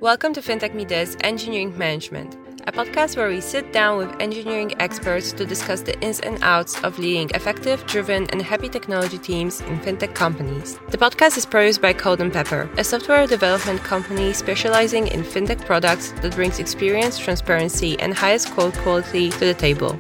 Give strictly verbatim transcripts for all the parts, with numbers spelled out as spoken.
Welcome to FinTech Me This Engineering Management, a podcast where we sit down with engineering experts to discuss the ins and outs of leading effective, driven, and happy technology teams in FinTech companies. The podcast is produced by Code and Pepper, a software development company specializing in FinTech products that brings experience, transparency, and highest code quality to the table.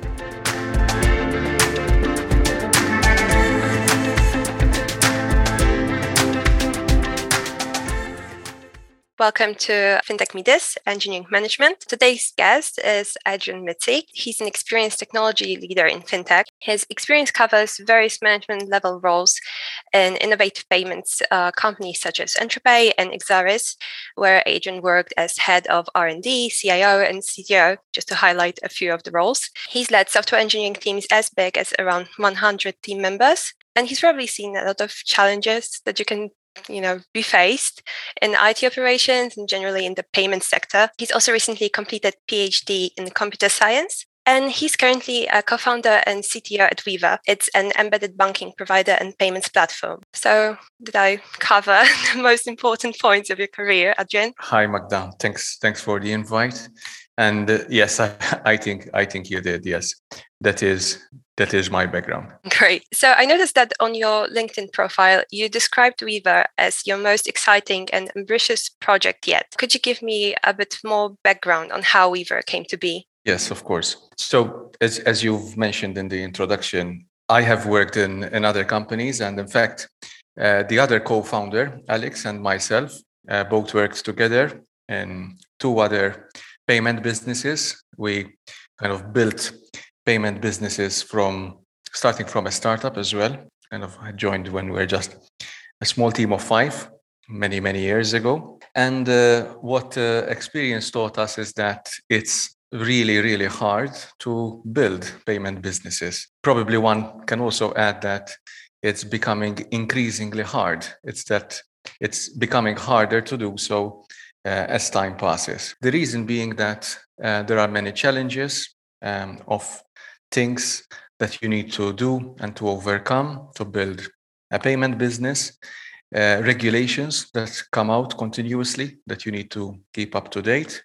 Welcome to FinTech Me This Engineering Management. Today's guest is Adrian Mitzi. He's an experienced technology leader in FinTech. His experience covers various management level roles in innovative payments uh, companies such as Entropay and Exaris, where Adrian worked as head of R and D, C I O, and C T O, just to highlight a few of the roles. He's led software engineering teams as big as around one hundred team members, and he's probably seen a lot of challenges that you can you know, be faced in I T operations and generally in the payment sector. He's also recently completed PhD in computer science, and he's currently a co-founder and C T O at Weaver. It's an embedded banking provider and payments platform. So did I cover the most important points of your career, Adrian? Hi, Magda. Thanks, thanks for the invite. And uh, yes, I, I think I think you did. Yes, that is that is my background. Great. So I noticed that on your LinkedIn profile, you described Weaver as your most exciting and ambitious project yet. Could you give me a bit more background on how Weaver came to be? Yes, of course. So as as you've mentioned in the introduction, I have worked in, in other companies, and in fact, uh, the other co-founder, Alex, and myself, uh, both worked together in two other payment businesses. We kind of built payment businesses from starting from a startup as well. Kind of I joined when we were just a small team of five many, many years ago. And uh, what uh, experience taught us is that it's really, really hard to build payment businesses. Probably one can also add that it's becoming increasingly hard. It's that it's becoming harder to do so Uh, as time passes. The reason being that uh, there are many challenges um, of things that you need to do and to overcome to build a payment business, uh, regulations that come out continuously that you need to keep up to date.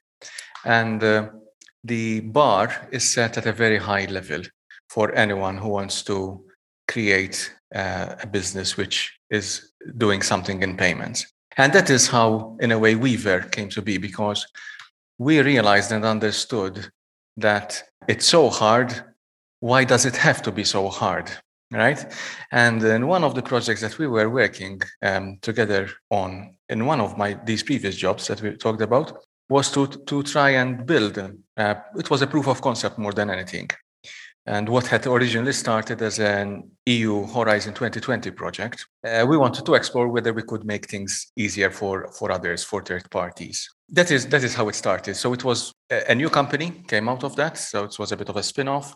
And uh, the bar is set at a very high level for anyone who wants to create uh, a business which is doing something in payments. And that is how, in a way, Weaver came to be, because we realized and understood that it's so hard. Why does it have to be so hard, right? And in one of the projects that we were working um, together on, in one of my these previous jobs that we talked about, was to to try and build. Uh, it was a proof of concept more than anything. And what had originally started as an E U Horizon twenty twenty project, uh, we wanted to explore whether we could make things easier for, for others, for third parties. That is that is how it started. So it was a, a new company came out of that. So it was a bit of a spin-off.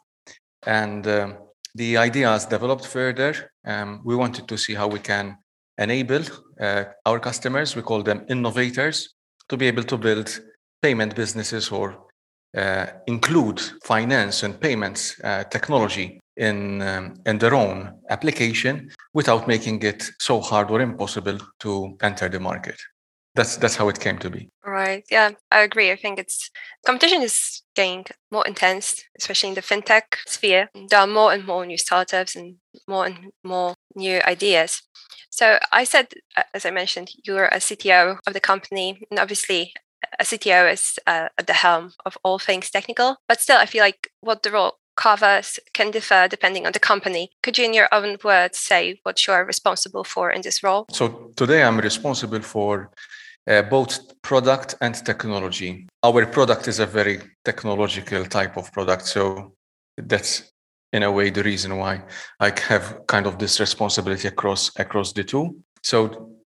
And um, the ideas developed further. Um, we wanted to see how we can enable uh, our customers, we call them innovators, to be able to build payment businesses or Uh, include finance and payments uh, technology in um, in their own application without making it so hard or impossible to enter the market. That's that's how it came to be. Right. Yeah, I agree. I think it's competition is getting more intense, especially in the fintech sphere. There are more and more new startups and more and more new ideas. So I said, as I mentioned, you're a C T O of the company, and obviously a C T O is uh, at the helm of all things technical, but still I feel like what the role covers can differ depending on the company. Could you in your own words say what you're responsible for in this role? So today I'm responsible for uh, both product and technology. Our product is a very technological type of product, so that's in a way the reason why I have kind of this responsibility across across the two. So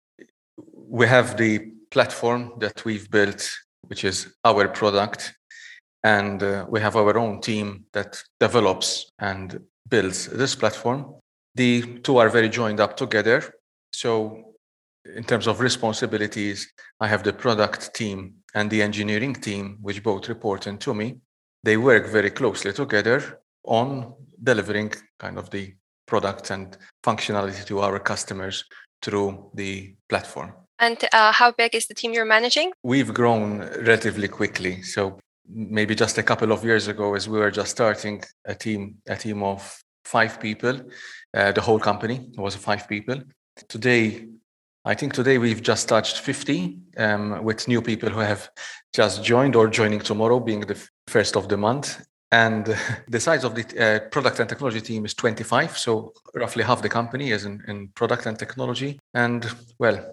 we have the platform that we've built, which is our product, and uh, we have our own team that develops and builds this platform. The two are very joined up together. So in terms of responsibilities, I have the product team and the engineering team, which both report into me. They work very closely together on delivering kind of the product and functionality to our customers through the platform. And uh, how big is the team you're managing? We've grown relatively quickly. So maybe just a couple of years ago, as we were just starting a team, a team of five people, uh, the whole company was five people. Today, I think today we've just touched fifty, um, with new people who have just joined or joining tomorrow, being the first of the month. And the size of the uh, product and technology team is twenty-five. So roughly half the company is in, in product and technology. And well,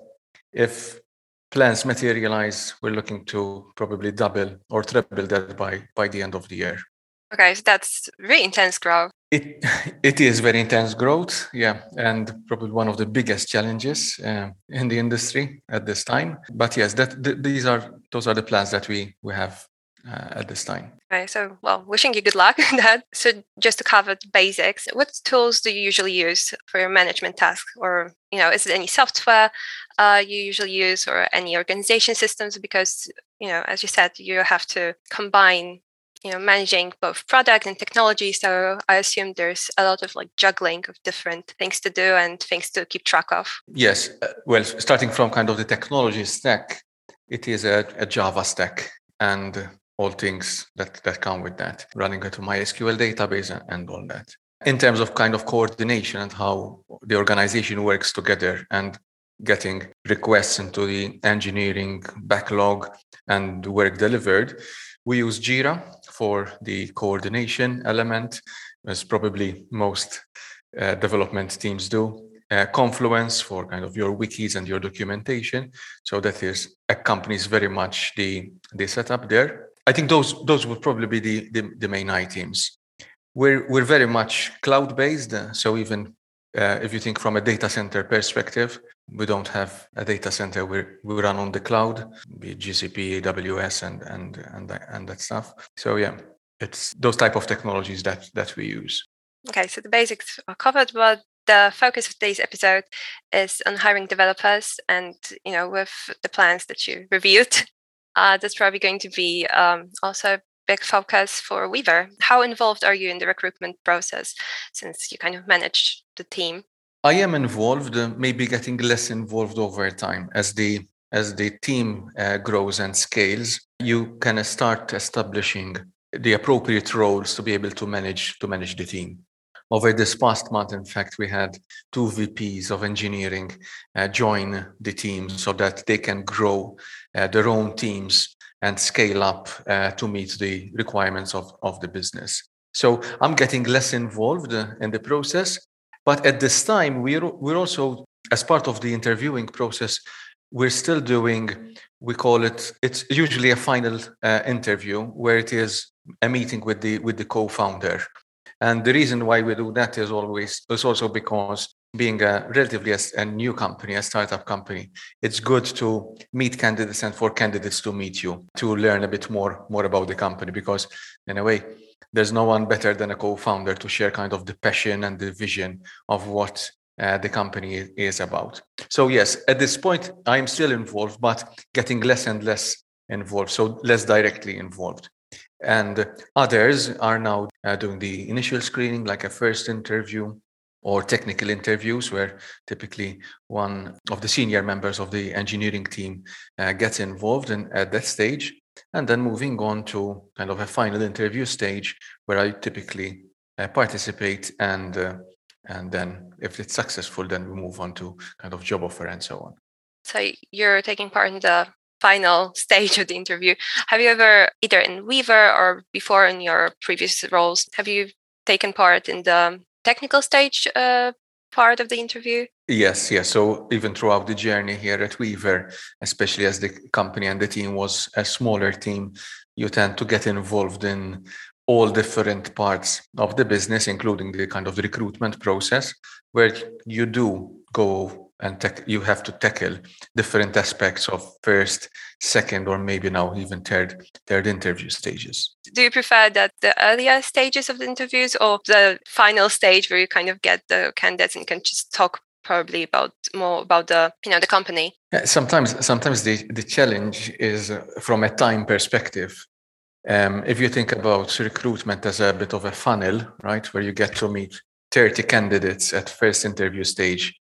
if plans materialize, we're looking to probably double or triple that by, by the end of the year. Okay, so that's really intense growth. It it is very intense growth, yeah, and probably one of the biggest challenges uh, in the industry at this time. But yes, that th- these are those are the plans that we we have uh, at this time. Okay, so well, wishing you good luck in that. So just to cover the basics, what tools do you usually use for your management task? Or, you know, is it any software uh, you usually use or any organization systems? Because, you know, as you said, you have to combine, you know, managing both product and technology. So I assume there's a lot of like juggling of different things to do and things to keep track of. Yes, uh, well, starting from kind of the technology stack, it is a, a Java stack and all things that, that come with that, running into MySQL database and, and all that. In terms of kind of coordination and how the organization works together and getting requests into the engineering backlog and work delivered, we use Jira for the coordination element, as probably most uh, development teams do. Uh, Confluence for kind of your wikis and your documentation. So that is accompanies very much the, the setup there. I think those those would probably be the, the, the main items. We're we're very much cloud-based. Uh, so even uh, if you think from a data center perspective, we don't have a data center. We we run on the cloud, be it G C P, A W S, and and and that, and that stuff. So yeah, it's those type of technologies that that we use. Okay, so the basics are covered, but the focus of today's episode is on hiring developers, and you know, with the plans that you reviewed, uh, that's probably going to be um, also a big focus for Weaver. How involved are you in the recruitment process, since you kind of manage the team? I am involved, uh, maybe getting less involved over time as the as the team uh, grows and scales. You can start establishing the appropriate roles to be able to manage to manage the team. Over this past month, in fact, we had two V Ps of engineering uh, join the team so that they can grow uh, their own teams and scale up uh, to meet the requirements of, of the business. So I'm getting less involved uh, in the process. But at this time, we're, we're also, as part of the interviewing process, we're still doing, we call it, it's usually a final uh, interview where it is a meeting with the with the co-founder. And the reason why we do that is always is also because being a relatively a, a new company, a startup company, it's good to meet candidates and for candidates to meet you to learn a bit more more about the company, because in a way, there's no one better than a co-founder to share kind of the passion and the vision of what uh, the company is about. So yes, at this point, I'm still involved, but getting less and less involved, so less directly involved. And others are now uh, doing the initial screening, like a first interview or technical interviews, where typically one of the senior members of the engineering team uh, gets involved in, at that stage, and then moving on to kind of a final interview stage where I typically uh, participate, and uh, and then if it's successful, then we move on to kind of job offer and so on. So you're taking part in the final stage of the interview. Have you ever, either in Weaver or before in your previous roles, have you taken part in the technical stage uh, part of the interview? Yes, yes. So even throughout the journey here at Weaver, especially as the company and the team was a smaller team, you tend to get involved in all different parts of the business, including the kind of the recruitment process, where you do go and tech, you have to tackle different aspects of first, second, or maybe now even third, third interview stages. Do you prefer that the earlier stages of the interviews or the final stage where you kind of get the candidates and can just talk probably about more about the, you know, the company? Sometimes, sometimes the, the challenge is uh, from a time perspective. Um, if you think about recruitment as a bit of a funnel, right, where you get to meet thirty candidates at first interview stage,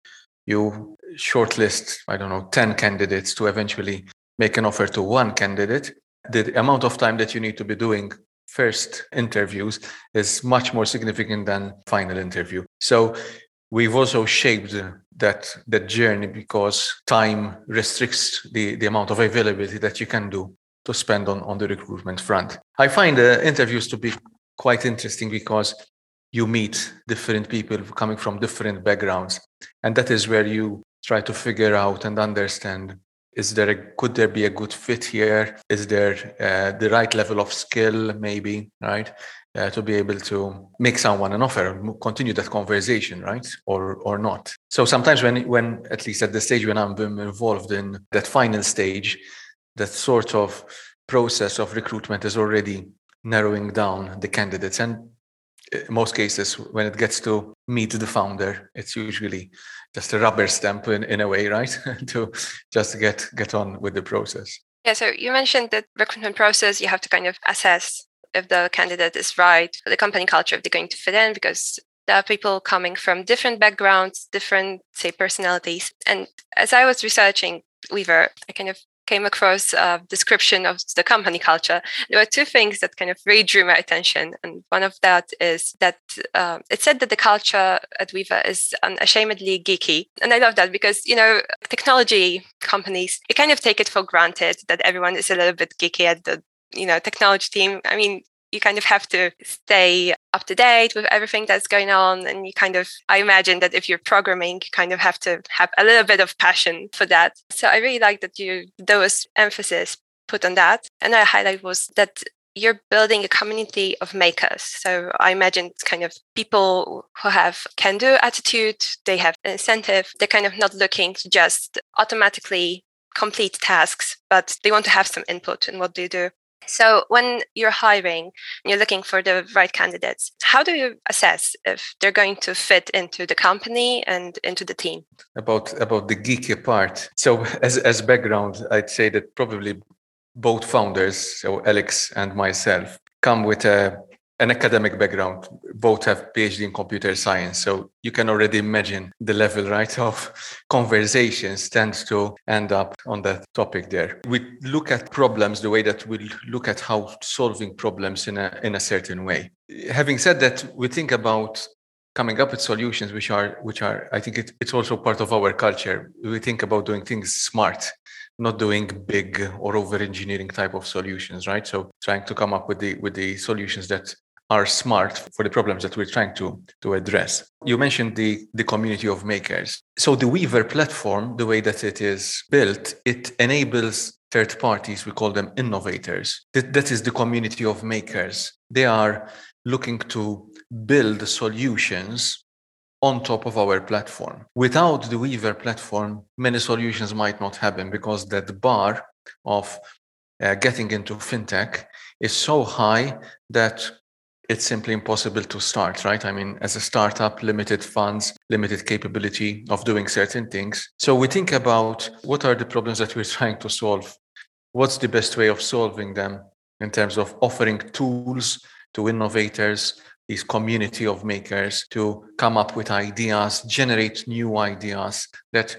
you shortlist, I don't know, ten candidates to eventually make an offer to one candidate, the amount of time that you need to be doing first interviews is much more significant than final interview. So we've also shaped that that journey because time restricts the, the amount of availability that you can do to spend on, on the recruitment front. I find the interviews to be quite interesting because you meet different people coming from different backgrounds. And that is where you try to figure out and understand, is there a, could there be a good fit here? Is there uh, the right level of skill, maybe, right? Uh, to be able to make someone an offer, continue that conversation, right? Or or not. So sometimes when, when at least at the stage when I'm involved in that final stage, that sort of process of recruitment is already narrowing down the candidates. And in most cases, when it gets to meet the founder, it's usually just a rubber stamp in, in a way, right? to just get get on with the process. Yeah, so you mentioned that recruitment process, you have to kind of assess if the candidate is right for the company culture, if they're going to fit in, because there are people coming from different backgrounds, different, say, personalities. And as I was researching Weaver, I kind of came across a description of the company culture. There were two things that kind of really drew my attention. And one of that is that uh, it said that the culture at Weaver is unashamedly geeky. And I love that because, you know, technology companies, you kind of take it for granted that everyone is a little bit geeky at the, you know, technology team. I mean, you kind of have to stay up to date with everything that's going on. And you kind of, I imagine that if you're programming, you kind of have to have a little bit of passion for that. So I really like that you, there was emphasis put on that. And a highlight was that you're building a community of makers. So I imagine it's kind of people who have can-do attitude, they have an incentive, they're kind of not looking to just automatically complete tasks, but they want to have some input in what they do. So when you're hiring and you're looking for the right candidates, how do you assess if they're going to fit into the company and into the team? About about the geeky part. So as as background, I'd say that probably both founders, so Alex and myself, come with a an academic background. Both have PhD in computer science. So you can already imagine the level, right, of conversations tends to end up on that topic there. We look at problems the way that we look at how solving problems in a in a certain way. Having said that, we think about coming up with solutions which are, which are I think it, it's also part of our culture. We think about doing things smart, not doing big or over-engineering type of solutions, right? So trying to come up with the with the solutions that are smart for the problems that we're trying to, to address. You mentioned the, the community of makers. So the Weaver platform, the way that it is built, it enables third parties, we call them innovators. That, that is the community of makers. They are looking to build solutions on top of our platform. Without the Weaver platform, many solutions might not happen because that bar of uh, getting into fintech is so high that it's simply impossible to start, right? I mean, as a startup, limited funds, limited capability of doing certain things. So we think about what are the problems that we're trying to solve? What's the best way of solving them in terms of offering tools to innovators, this community of makers, to come up with ideas, generate new ideas that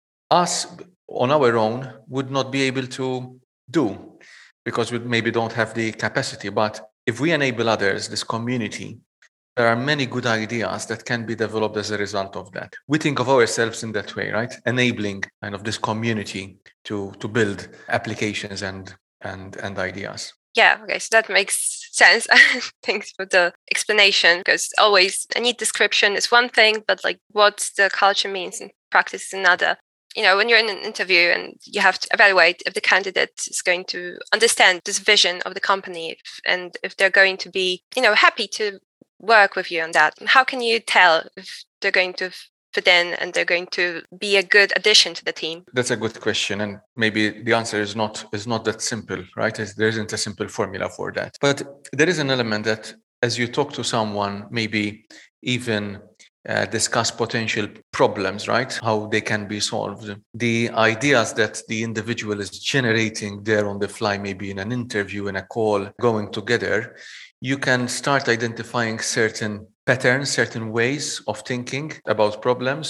us on our own would not be able to do because we maybe don't have the capacity. But if we enable others, this community, there are many good ideas that can be developed as a result of that. We think of ourselves in that way, right? Enabling kind of this community to, to build applications and, and, and ideas. Yeah, okay, so that makes sense. Thanks for the explanation, because always a neat description is one thing, but like what the culture means in practice is another. You know, when you're in an interview and you have to evaluate if the candidate is going to understand this vision of the company if, and if they're going to be, you know, happy to work with you on that. How can you tell if they're going to fit in and they're going to be a good addition to the team? That's a good question. And maybe the answer is not is not that simple, right? There isn't a simple formula for that. But there is an element that as you talk to someone, maybe even Uh, discuss potential problems, right? How they can be solved. The ideas that the individual is generating there on the fly, maybe in an interview, in a call, going together, you can start identifying certain patterns, certain ways of thinking about problems.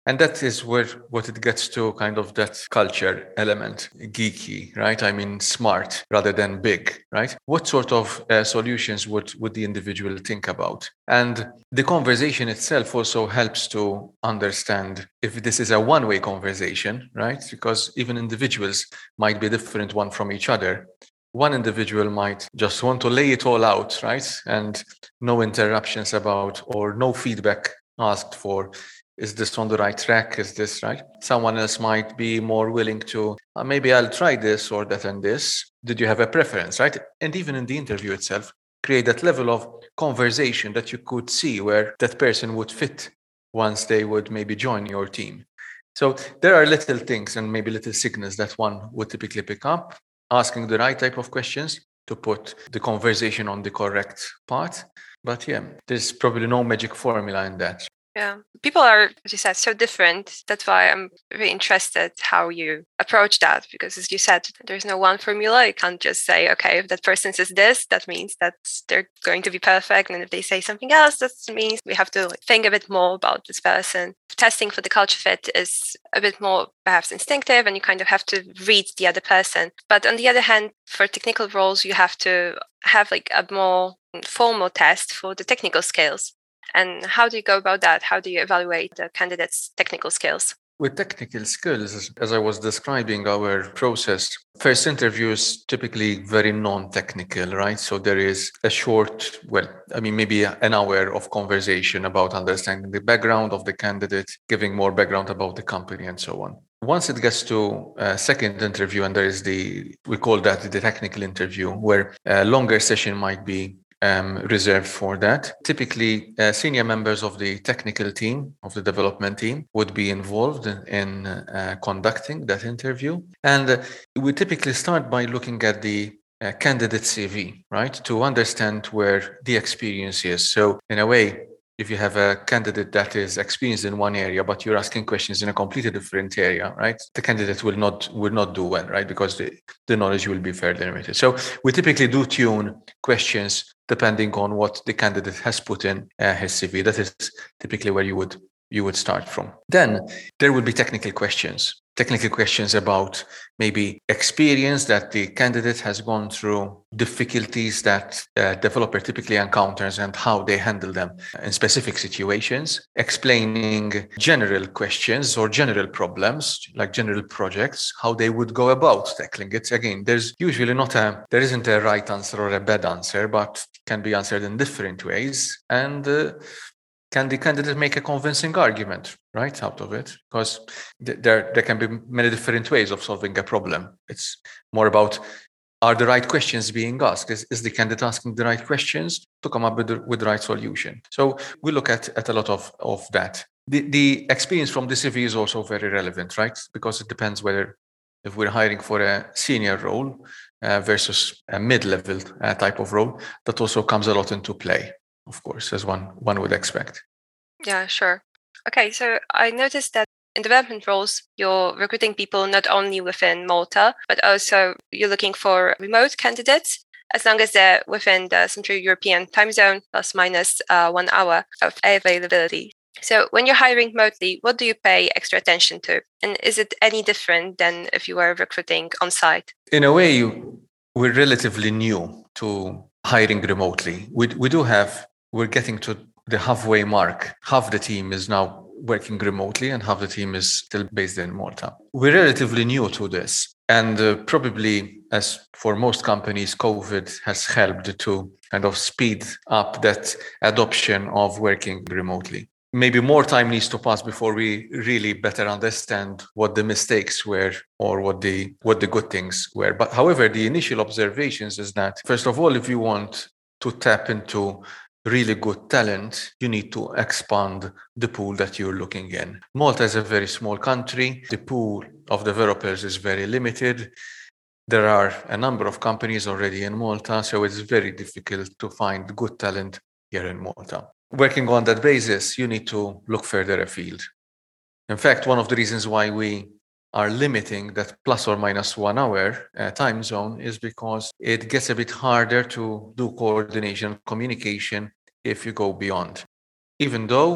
And that is where what it gets to kind of that culture element, geeky, right? I mean, smart rather than big, right? What sort of uh, solutions would, would the individual think about? And the conversation itself also helps to understand if this is a one-way conversation, right? Because even individuals might be different one from each other. One individual might just want to lay it all out, right? And no interruptions about or no feedback asked for. Is this on the right track? Is this right? Someone else might be more willing to, uh, maybe I'll try this or that and this. Did you have a preference, right? And even in the interview itself, create that level of conversation that you could see where that person would fit once they would maybe join your team. So there are little things and maybe little signals that one would typically pick up, asking the right type of questions to put the conversation on the correct path. But yeah, there's probably no magic formula in that. Yeah, people are, as you said, so different. That's why I'm really interested how you approach that, because as you said, there's no one formula. You can't just say, okay, if that person says this, that means that they're going to be perfect. And if they say something else, that means we have to like, think a bit more about this person. Testing for the culture fit is a bit more perhaps instinctive, and you kind of have to read the other person. But on the other hand, for technical roles, you have to have like a more formal test for the technical skills. And how do you go about that? How do you evaluate the candidate's technical skills? With technical skills, as I was describing our process, first interview is typically very non-technical, right? So there is a short, well, I mean, maybe an hour of conversation about understanding the background of the candidate, giving more background about the company and so on. Once it gets to a second interview, and there is the, we call that the technical interview, where a longer session might be Um, reserved for that. Typically, uh, senior members of the technical team, of the development team, would be involved in, in uh, conducting that interview. And uh, we typically start by looking at the uh, candidate C V, right, to understand where the experience is. So in a way, if you have a candidate that is experienced in one area, but you're asking questions in a completely different area, right? The candidate will not will not do well, right? Because the, the knowledge will be fairly limited. So we typically do tune questions depending on what the candidate has put in uh, his C V. That is typically where you would you would start from. Then there will be technical questions. Technical questions about maybe experience that the candidate has gone through, difficulties that a developer typically encounters and how they handle them in specific situations, explaining general questions or general problems, like general projects, how they would go about tackling it. Again, there's usually not a, there isn't a right answer or a bad answer, but can be answered in different ways. And uh, can the candidate make a convincing argument, right, out of it? Because there, there can be many different ways of solving a problem. It's more about, are the right questions being asked? Is, is the candidate asking the right questions to come up with the, with the right solution? So we look at, at a lot of, of that. The, the experience from the C V is also very relevant, right? Because it depends whether, if we're hiring for a senior role uh, versus a mid-level uh, type of role, that also comes a lot into play, of course, as one one would expect. Yeah, sure. Okay, so I noticed that in development roles, you're recruiting people not only within Malta, but also you're looking for remote candidates, as long as they're within the Central European time zone, plus minus uh, one hour of availability. So when you're hiring remotely, what do you pay extra attention to? And is it any different than if you were recruiting on site? In a way, we're relatively new to hiring remotely. We, we do have, we're getting to the halfway mark. Half the team is now working remotely and half the team is still based in Malta. We're relatively new to this. And uh, probably, as for most companies, COVID has helped to kind of speed up that adoption of working remotely. Maybe more time needs to pass before we really better understand what the mistakes were or what the what the good things were. But however, the initial observations is that, first of all, if you want to tap into really good talent, you need to expand the pool that you're looking in. Malta is a very small country. The pool of developers is very limited. There are a number of companies already in Malta, so it's very difficult to find good talent here in Malta. Working on that basis, you need to look further afield. In fact, one of the reasons why we are limiting that plus or minus one hour uh, time zone is because it gets a bit harder to do coordination, communication if you go beyond. Even though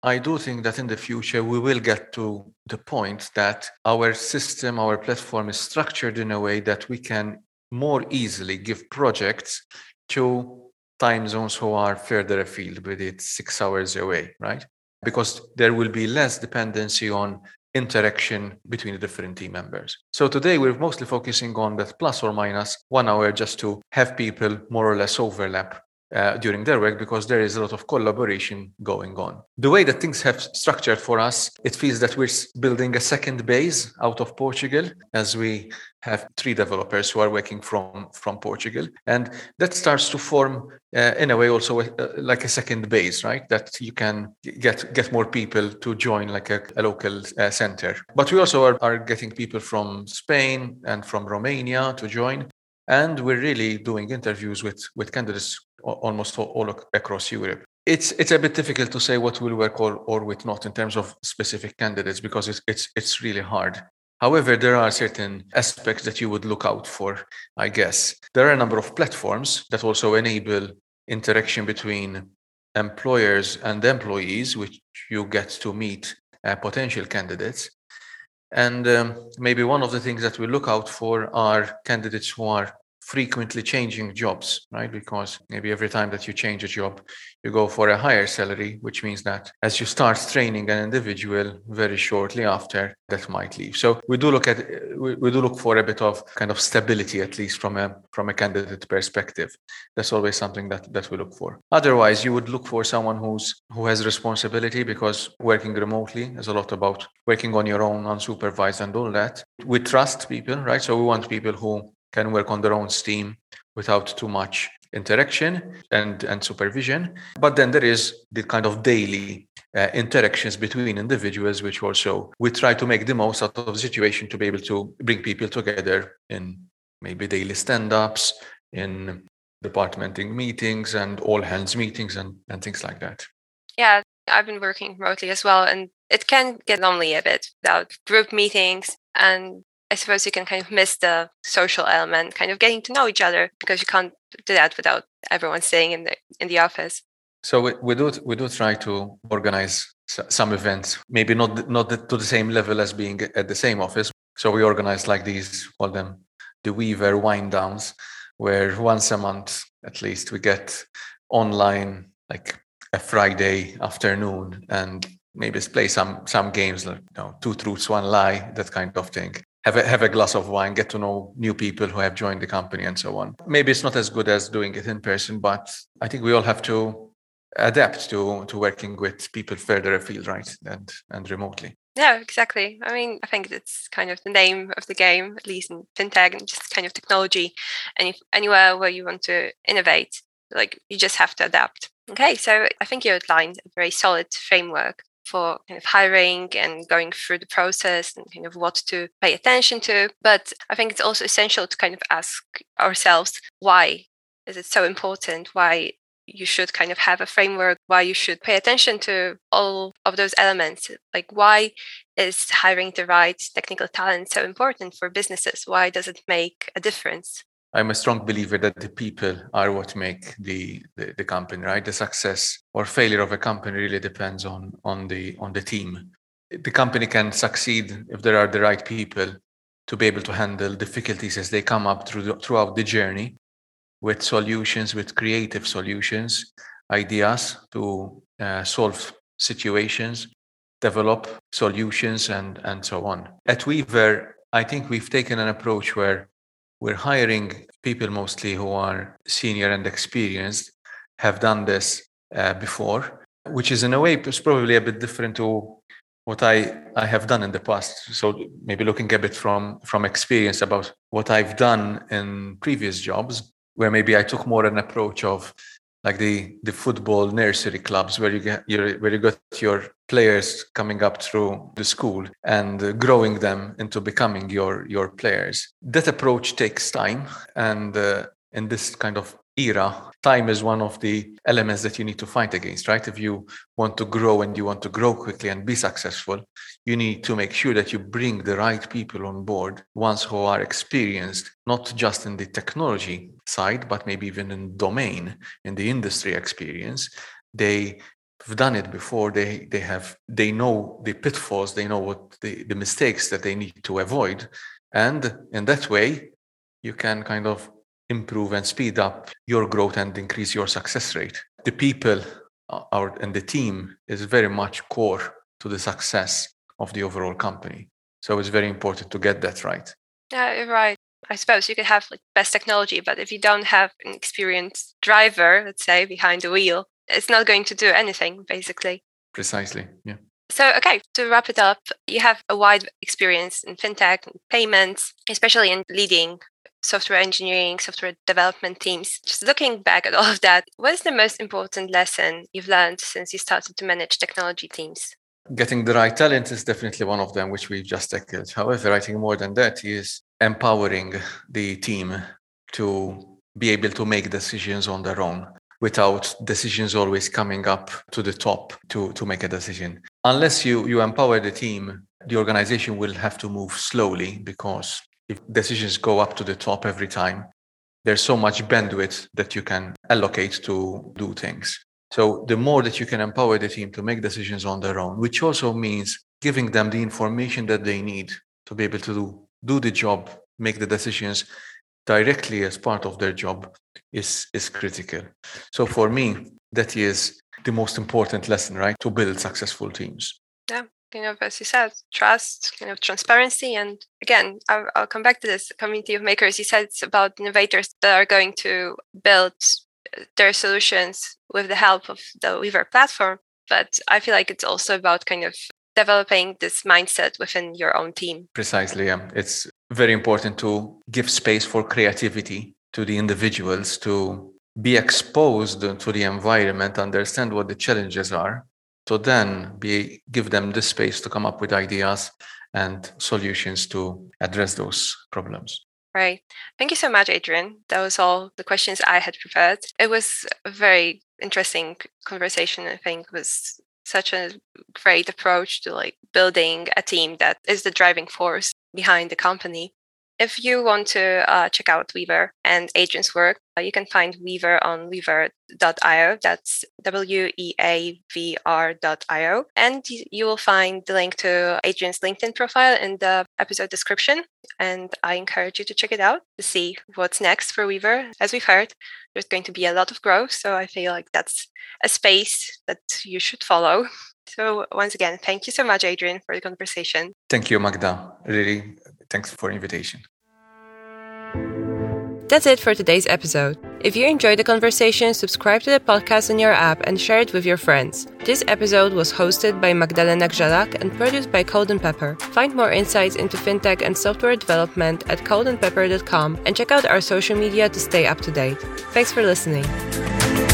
I do think that in the future we will get to the point that our system, our platform is structured in a way that we can more easily give projects to time zones who are further afield, with it six hours away, right? Because there will be less dependency on interaction between the different team members. So today we're mostly focusing on that plus or minus one hour just to have people more or less overlap Uh, during their work, because there is a lot of collaboration going on. The way that things have structured for us, it feels that we're building a second base out of Portugal, as we have three developers who are working from, from Portugal. And that starts to form, uh, in a way, also a, uh, like a second base, right? That you can get get more people to join like a, a local uh, center. But we also are, are getting people from Spain and from Romania to join. And we're really doing interviews with, with candidates almost all, all across Europe. It's it's a bit difficult to say what will work or, or with not in terms of specific candidates, because it's, it's it's really hard. However, there are certain aspects that you would look out for, I guess. There are a number of platforms that also enable interaction between employers and employees, which you get to meet uh, potential candidates. And um, maybe one of the things that we look out for are candidates who are frequently changing jobs, right? Because maybe every time that you change a job, you go for a higher salary, which means that as you start training an individual, very shortly after, that might leave. So we do look at we, we do look for a bit of kind of stability, at least from a from a candidate perspective. That's always something that that we look for. Otherwise, you would look for someone who's who has responsibility, because working remotely is a lot about working on your own, unsupervised, and all that. We trust people, right? So we want people who can work on their own steam without too much interaction and, and supervision. But then there is the kind of daily uh, interactions between individuals, which also we try to make the most out of the situation to be able to bring people together in maybe daily stand-ups, in departmenting meetings and all hands meetings and, and things like that. Yeah, I've been working remotely as well, and it can get lonely a bit without group meetings, and I suppose you can kind of miss the social element, kind of getting to know each other, because you can't do that without everyone staying in the in the office. So we, we do we do try to organize some events, maybe not not to the same level as being at the same office. So we organize like these, call them the Weaver wind downs, where once a month at least we get online like a Friday afternoon and maybe play some some games, like you know, two truths, one lie, that kind of thing. Have a, have a glass of wine, get to know new people who have joined the company and so on. Maybe it's not as good as doing it in person, but I think we all have to adapt to, to working with people further afield, right, and, and remotely. Yeah, exactly. I mean, I think it's kind of the name of the game, at least in fintech and just kind of technology. And if anywhere where you want to innovate, like you just have to adapt. Okay, so I think you outlined a very solid framework for kind of hiring and going through the process and kind of what to pay attention to. But I think it's also essential to kind of ask ourselves, why is it so important? Why you should kind of have a framework, why you should pay attention to all of those elements. Like, why is hiring the right technical talent so important for businesses? Why does it make a difference? I'm a strong believer that the people are what make the, the, the company, right? The success or failure of a company really depends on, on, the, on the team. The company can succeed if there are the right people to be able to handle difficulties as they come up through the, throughout the journey, with solutions, with creative solutions, ideas to uh, solve situations, develop solutions, and, and so on. At Weaver, I think we've taken an approach where we're hiring people mostly who are senior and experienced, have done this uh, before, which is in a way is probably a bit different to what I, I have done in the past. So maybe looking a bit from, from experience about what I've done in previous jobs, where maybe I took more an approach of like the, the football nursery clubs, where you get your, where you got your players coming up through the school and uh, growing them into becoming your your players. That approach takes time, and uh, in this kind of era, time is one of the elements that you need to fight against, right? If you want to grow and you want to grow quickly and be successful, you need to make sure that you bring the right people on board, ones who are experienced, not just in the technology side, but maybe even in domain, in the industry experience. They have done it before, they they have they know the pitfalls, they know what the, the mistakes that they need to avoid. And in that way, you can kind of improve and speed up your growth and increase your success rate. The people are, and the team is very much core to the success of the overall company. So it's very important to get that right. Yeah, you're right. I suppose you could have like best technology, but if you don't have an experienced driver, let's say, behind the wheel, it's not going to do anything, basically. Precisely, yeah. So, okay, to wrap it up, you have a wide experience in fintech and payments, especially in leading software engineering, software development teams. Just looking back at all of that, what is the most important lesson you've learned since you started to manage technology teams? Getting the right talent is definitely one of them, which we've just tackled. However, I think more than that is empowering the team to be able to make decisions on their own without decisions always coming up to the top to, to make a decision. Unless you, you empower the team, the organization will have to move slowly, because if decisions go up to the top every time, there's so much bandwidth that you can allocate to do things. So the more that you can empower the team to make decisions on their own, which also means giving them the information that they need to be able to do, do the job, make the decisions directly as part of their job, is, is critical. So for me, that is the most important lesson, right? To build successful teams. Yeah, kind of, as you said, trust, kind of transparency. And again, I'll, I'll come back to this community of makers. You said it's about innovators that are going to build their solutions with the help of the Weaver platform. But I feel like it's also about kind of developing this mindset within your own team. Precisely, yeah. It's very important to give space for creativity to the individuals, to be exposed to the environment, understand what the challenges are, to then be give them the space to come up with ideas and solutions to address those problems. Right. Thank you so much, Adrian. That was all the questions I had prepared. It was a very interesting conversation. I think it was such a great approach to like building a team that is the driving force behind the company. If you want to uh, check out Weaver and Adrian's work, uh, you can find Weaver on weaver dot io. That's W E A V R dot I O. And you will find the link to Adrian's LinkedIn profile in the episode description. And I encourage you to check it out to see what's next for Weaver. As we've heard, there's going to be a lot of growth. So I feel like that's a space that you should follow. So once again, thank you so much, Adrian, for the conversation. Thank you, Magda. Really, thanks for the invitation. That's it for today's episode. If you enjoyed the conversation, subscribe to the podcast on your app and share it with your friends. This episode was hosted by Magdalena Grzalak and produced by Code and Pepper. Find more insights into fintech and software development at code and pepper dot com and check out our social media to stay up to date. Thanks for listening.